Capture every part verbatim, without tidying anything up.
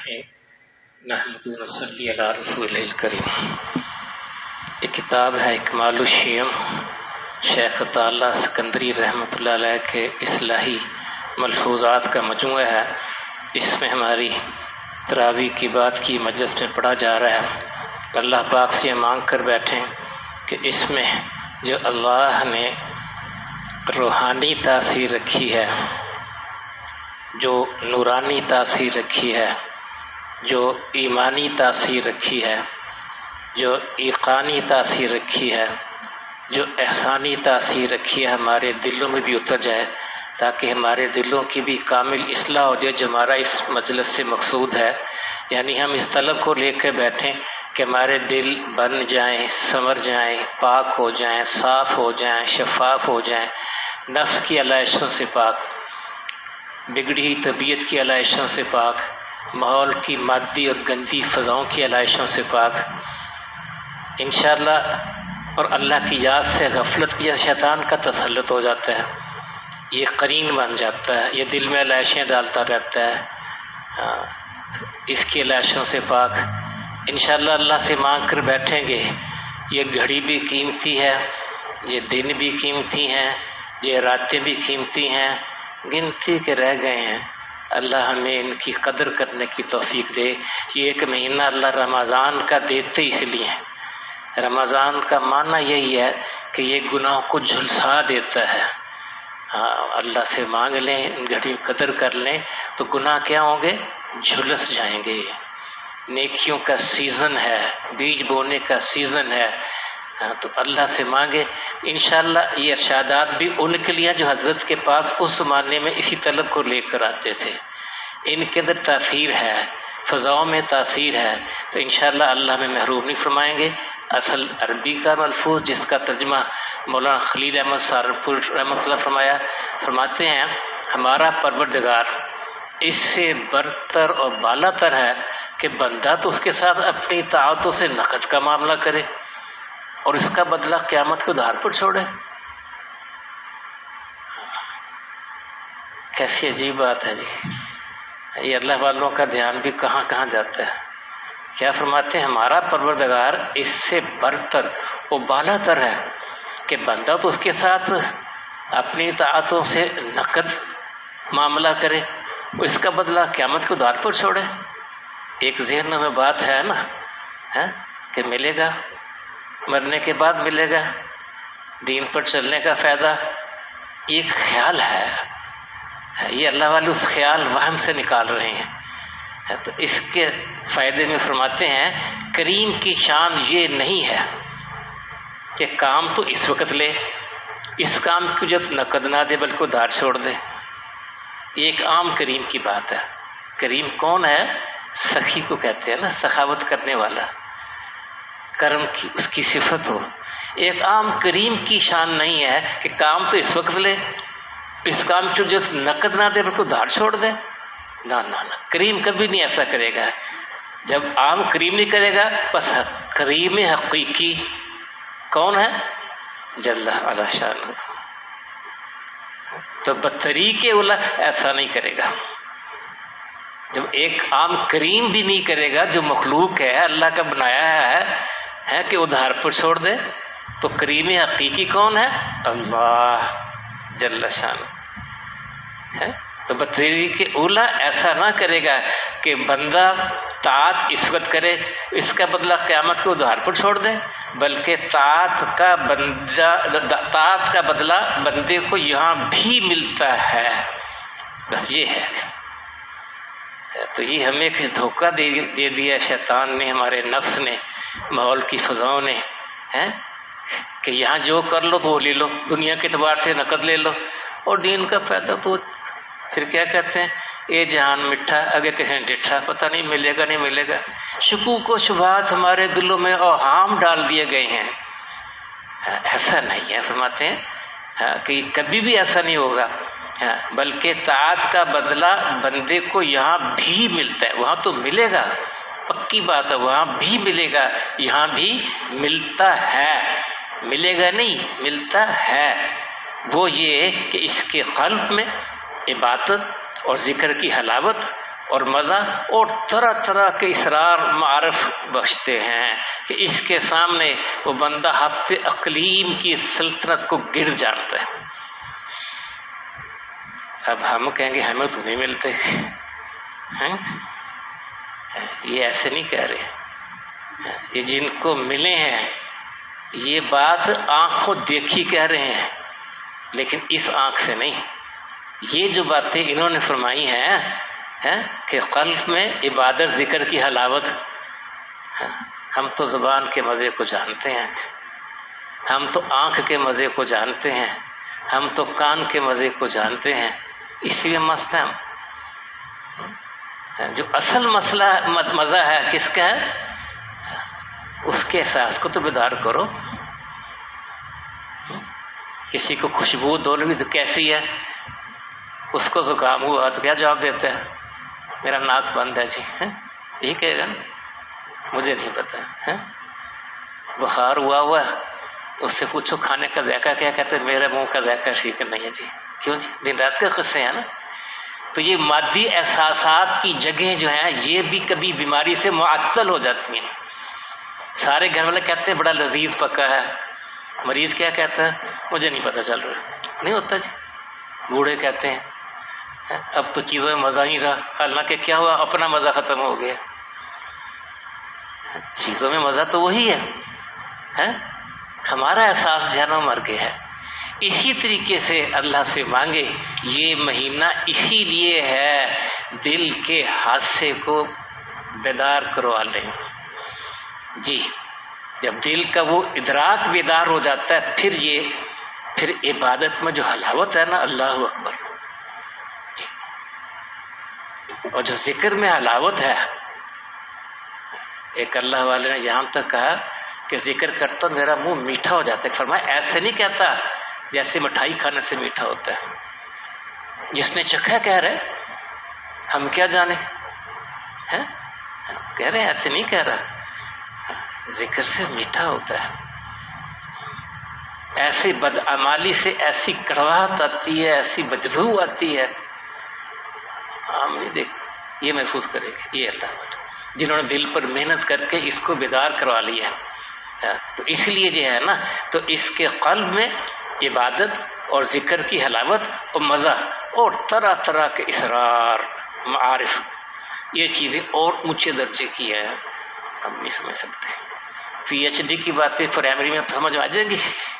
الرحیم نحمد و نصلی علی رسول الکریم۔ یہ کتاب ہے اکمال الشیم، شیخ تعالی سکندری رحمۃ اللہ علیہ کے اصلاحی ملفوظات کا مجموعہ ہے۔ اس میں ہماری تراویح کی بات کی مجلس میں پڑھا جا رہا ہے۔ اللہ پاک سے مانگ کر بیٹھیں کہ اس میں جو اللہ نے روحانی تاثیر رکھی ہے، جو نورانی تاثیر رکھی ہے، جو ایمانی تاثیر رکھی ہے، جو ایقانی تاثیر رکھی ہے، جو احسانی تاثیر رکھی ہے، ہمارے دلوں میں بھی اتر جائے، تاکہ ہمارے دلوں کی بھی کامل اصلاح ہو جائے، جو ہمارا اس مجلس سے مقصود ہے۔ یعنی ہم اس طلب کو لے کے بیٹھیں کہ ہمارے دل بن جائیں، سنور جائیں، پاک ہو جائیں، صاف ہو جائیں، شفاف ہو جائیں، نفس کی علائشوں سے پاک، بگڑی طبیعت کی علائشوں سے پاک، ماحول کی مادی اور گندی فضاؤں کی علائشوں سے پاک انشاءاللہ۔ اور اللہ کی یاد سے غفلت کی شیطان کا تسلط ہو جاتا ہے، یہ قرین بن جاتا ہے، یہ دل میں علائشیں ڈالتا رہتا ہے، اس کی علائشوں سے پاک انشاءاللہ اللہ سے مانگ کر بیٹھیں گے۔ یہ گھڑی بھی قیمتی ہے، یہ دن بھی قیمتی ہیں، یہ راتیں بھی قیمتی ہیں، گنتی کے رہ گئے ہیں۔ اللہ ہمیں ان کی قدر کرنے کی توفیق دے۔ یہ ایک مہینہ اللہ رمضان کا دیتے اس لیے ہے۔ رمضان کا معنی یہی ہے کہ یہ گناہ کو جھلسا دیتا ہے۔ ہاں، اللہ سے مانگ لیں، ان گھڑی قدر کر لیں تو گناہ کیا ہوں گے؟ جھلس جائیں گے۔ نیکیوں کا سیزن ہے، بیج بونے کا سیزن ہے، تو اللہ سے مانگے انشاءاللہ۔ یہ ارشادات بھی ان کے لیے جو حضرت کے پاس اس زمانے میں اسی طلب کو لے کر آتے تھے۔ ان کے اندر تاثیر ہے، فضاؤں میں تاثیر ہے، تو انشاءاللہ اللہ میں محروم نہیں فرمائیں گے۔ اصل عربی کا ملفوظ جس کا ترجمہ مولانا خلیل احمد سہارنپور رحمۃ اللہ فرمایا فرماتے ہیں ہمارا پروردگار اس سے برتر اور بالا تر ہے کہ بندہ تو اس کے ساتھ اپنی طاعتوں سے نقد کا معاملہ کرے اور اس کا بدلہ قیامت کو دھار پر چھوڑے۔ کیسی عجیب بات ہے جی، یہ اللہ والوں کا دھیان بھی کہاں کہاں جاتا ہے۔ کیا فرماتے ہیں ہمارا پروردگار اس سے برتر و بالا تر ہے کہ بندہ تو اس کے ساتھ اپنی طاعتوں سے نقد معاملہ کرے، اس کا بدلہ قیامت کو دھار پر چھوڑے۔ ایک ذہن میں بات ہے نا کہ ملے گا، مرنے کے بعد ملے گا، دین پر چلنے کا فائدہ، ایک خیال ہے، یہ اللہ والے اس خیال وہم سے نکال رہے ہیں۔ تو اس کے فائدے میں فرماتے ہیں کریم کی شان یہ نہیں ہے کہ کام تو اس وقت لے، اس کام کو جب نقد نہ دے بلکہ دھار چھوڑ دے۔ یہ ایک عام کریم کی بات ہے۔ کریم کون ہے؟ سخی کو کہتے ہیں نا، سخاوت کرنے والا، کرم کی اس کی صفت ہو۔ ایک عام کریم کی شان نہیں ہے کہ کام تو اس وقت لے، اس کام کو جو نقد نہ دے بلکہ دھار چھوڑ دے۔ نہ نہ نہ، کریم کبھی نہیں ایسا کرے گا۔ جب عام کریم نہیں کرے گا بس کریم حقیقی کون ہے؟ جل علی شان۔ تو بطریق اولا ایسا نہیں کرے گا۔ جب ایک عام کریم بھی نہیں کرے گا جو مخلوق ہے، اللہ کا بنایا ہے ہے کہ وہ دھار پر چھوڑ دے، تو کریم حقیقی کون ہے؟ اللہ جل شان ہے۔ تو بطریق اولا ایسا نہ کرے گا کہ بندہ طاعت اس وقت کرے، اس کا بدلہ قیامت کو دھار پر چھوڑ دے، بلکہ طاعت کا بندہ طاعت کا بدلہ بندے کو یہاں بھی ملتا ہے۔ بس یہ ہے۔ تو یہ ہمیں ایک دھوکہ دے دے دیا شیطان نے، ہمارے نفس نے، ماحول کی فضاؤں نے، ہے کہ یہاں جو کر لو تو وہ لے لو، دنیا کے اعتبار سے نقد لے لو، اور دین کا فائدہ تو پھر کیا کہتے ہیں اے جہان مٹھا اگے کہیں ڈٹھا، پتہ نہیں ملے گا نہیں ملے گا۔ شکوک و شبہات ہمارے دلوں میں اوہام ڈال دیے گئے ہیں۔ ایسا نہیں ہے، فرماتے ہیں کہ کبھی بھی ایسا نہیں ہوگا، بلکہ طاعت کا بدلہ بندے کو یہاں بھی ملتا ہے۔ وہاں تو ملے گا، پکی بات ہے، وہاں بھی ملے گا، یہاں بھی ملتا ہے، ملے گا نہیں ملتا ہے۔ وہ یہ کہ اس کے قلب میں عبادت اور ذکر کی حلاوت اور مزہ اور طرح طرح کے اسرار معارف بخشتے ہیں کہ اس کے سامنے وہ بندہ ہفت اقلیم کی سلطنت کو گر جانتا ہے۔ اب ہم کہیں گے ہمیں تو نہیں ملتے ہیں، یہ ایسے نہیں کہہ رہے، یہ جن کو ملے ہیں یہ بات آنکھوں دیکھی کہہ رہے ہیں، لیکن اس آنکھ سے نہیں۔ یہ جو باتیں انہوں نے فرمائی ہیں کہ قلب میں عبادت ذکر کی حلاوت، ہم تو زبان کے مزے کو جانتے ہیں، ہم تو آنکھ کے مزے کو جانتے ہیں، ہم تو کان کے مزے کو جانتے ہیں، اسی لیے مست ہیں ہم۔ جو اصل مسئلہ مزہ ہے کس کا ہے؟ اس کے احساس کو تو بیدار کرو۔ کسی کو خوشبو دولوی تو کیسی ہے، اس کو زکام ہوا تو کیا جواب دیتا ہے؟ میرا ناک بند ہے جی، یہی کہے گا نا، مجھے نہیں پتا۔ بخار ہوا ہوا اس سے پوچھو کھانے کا ذائقہ کیا، کہتے میرے منہ کا ذائقہ ٹھیک نہیں ہے جی۔ کیوں جی؟ دن رات کے قصے ہیں نا۔ تو یہ مادی احساسات کی جگہیں جو ہیں یہ بھی کبھی بیماری سے معطل ہو جاتی ہیں۔ سارے گھر والے کہتے ہیں بڑا لذیذ پکا ہے، مریض کیا کہتا ہے؟ مجھے نہیں پتا چل رہا، نہیں ہوتا جی۔ بوڑھے کہتے ہیں اب تو چیزوں میں مزہ نہیں رہا، حالانکہ کیا ہوا؟ اپنا مزہ ختم ہو گیا۔ چیزوں میں مزہ تو وہی ہے، ہمارا احساس جو ہے نا مر گیا ہے۔ اسی طریقے سے اللہ سے مانگے، یہ مہینہ اسی لیے ہے دل کے حادثے کو بیدار کروا لیں جی۔ جب دل کا وہ ادراک بیدار ہو جاتا ہے پھر یہ پھر عبادت میں جو حلاوت ہے نا، اللہ اکبر جی۔ اور جو ذکر میں حلاوت ہے، ایک اللہ والے نے یہاں تک کہا کہ ذکر کرتا میرا منہ میٹھا ہو جاتا ہے۔ فرمایا ایسے نہیں کہتا جیسے مٹھائی کھانے سے میٹھا ہوتا ہے۔ جس نے چکھا کہہ رہے ہم کیا جانے، کہہ رہے ہیں ایسے نہیں کہہ رہا، ذکر سے میٹھا ہوتا ہے۔ ایسی بدعمالی سے ایسی کڑواہٹ آتی ہے، ایسی بدبو آتی ہے، ہم نہیں دیکھ یہ محسوس کرے گا یہ اللہ والے جنہوں نے دل پر محنت کر کے اس کو بیدار کروا لیا۔ تو اس لیے جو ہے نا، تو اس کے قلب میں عبادت اور ذکر کی حلاوت اور مزہ اور طرح طرح کے اسرار معارف، یہ چیزیں اور اونچے درجے کی ہیں، ہم نہیں سمجھ سکتے۔ پی ایچ ڈی کی باتیں پرائمری میں سمجھ آ جائیں گی،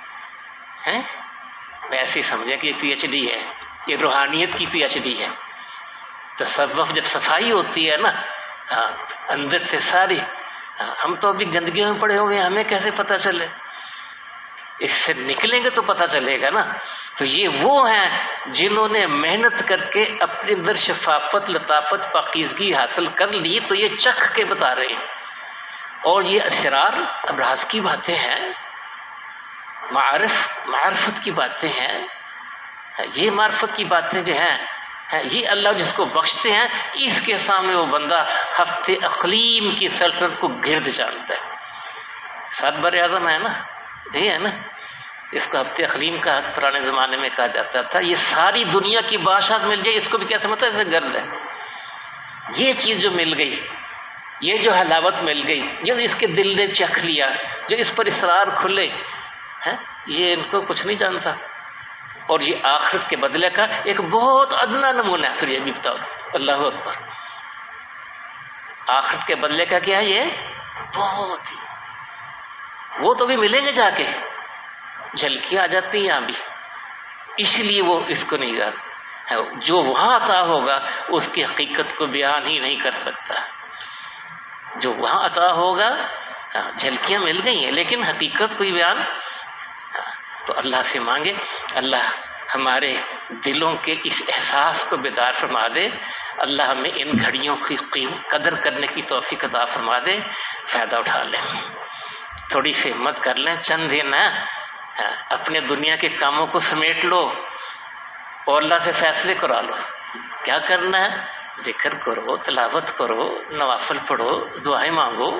ایسے سمجھیں کہ یہ پی ایچ ڈی ہے، یہ روحانیت کی پی ایچ ڈی ہے۔ تصوف جب صفائی ہوتی ہے نا اندر سے ساری، ہم تو ابھی گندگیوں میں پڑے ہوئے ہیں، ہمیں کیسے پتہ چلے؟ اس سے نکلیں گے تو پتہ چلے گا نا۔ تو یہ وہ ہیں جنہوں نے محنت کر کے اپنے اندر شفافت، لطافت، پاکیزگی حاصل کر لی، تو یہ چکھ کے بتا رہے ہیں۔ اور یہ اسرار ابراز کی باتیں ہیں، معارف معرفت کی باتیں ہیں، یہ معرفت کی باتیں جو ہیں یہ اللہ جس کو بخشتے ہیں، اس کے سامنے وہ بندہ ہفتے اقلیم کی سلطنت کو گرد جانتا ہے۔ سات بر اعظم ہے نا، یہی ہے نا، اس کو ہفتے اقلیم کا حق پرانے زمانے میں کہا جاتا تھا۔ یہ ساری دنیا کی بادشاہت مل جائے اس کو بھی کیا سمجھتا ہے؟ اسے گرد ہے۔ یہ چیز جو مل گئی، یہ جو حلاوت مل گئی، جو اس کے دل نے چکھ لیا، جو اس پر اسرار کھلے، یہ ان کو کچھ نہیں جانتا۔ اور یہ آخرت کے بدلے کا ایک بہت ادنا نمونہ ہے۔ پھر یہ بھی بتاؤ، اللہ اکبر، آخرت کے بدلے کا کیا ہے؟ یہ بہت ہی، وہ تو بھی ملیں گے جا کے، جھلکیاں آ جاتی ہیں یہاں بھی، اس لیے وہ اس کو نہیں جانتا۔ جو وہاں عطا ہوگا اس کی حقیقت کو بیان ہی نہیں کر سکتا۔ جو وہاں عطا ہوگا، جھلکیاں مل گئی ہیں لیکن حقیقت کوئی بیان۔ تو اللہ سے مانگے اللہ ہمارے دلوں کے اس احساس کو بیدار فرما دے، اللہ ہمیں ان گھڑیوں کی قدر کرنے کی توفیق عطا فرما دے، فائدہ اٹھا لیں، تھوڑی سی ہمت کر لیں، چند دن ہے اپنے دنیا کے کاموں کو سمیٹ لو اور اللہ سے فیصلے کرا لو، کیا کرنا ہے؟ ذکر کرو، تلاوت کرو، نوافل پڑھو، دعائیں مانگو،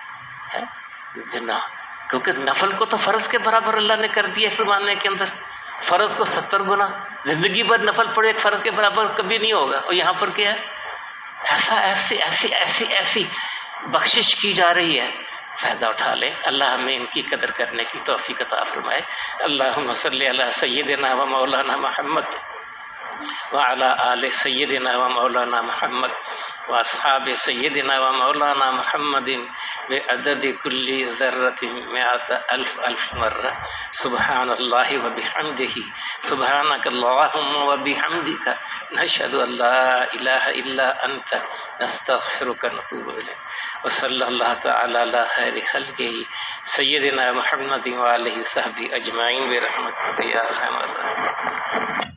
جنا کیونکہ نفل کو تو فرض کے برابر اللہ نے کر دیا اس زمانے کے اندر۔ فرض کو ستر گنا، زندگی بھر نفل پڑھے ایک فرض کے برابر کبھی نہیں ہوگا. اور یہاں پر کیا ہے؟ ایسا ایسی ایسی ایسی ایسی بخشش کی جا رہی ہے، فائدہ اٹھا لیں. اللہ ہمیں ان کی قدر کرنے کی توفیق عطا فرمائے. اللہم صلی علی سیدنا و مولانا محمد وعلی آل سیدنا و مولانا محمد واصحاب سیدنا و مولانا محمد بعدد کل ذرۃ مئات الف الف مرہ. سبحان اللہ و بحمدہ، سبحانک اللہم و بحمدک، نشہد ان لا الہ الا انت، نستغفرک ونتوب الیک. وصلی اللہ تعالی علی خیر خلقہ سیدنا محمد و آلہ وصحبہ اجمعین برحمتک یا ارحم الراحمین.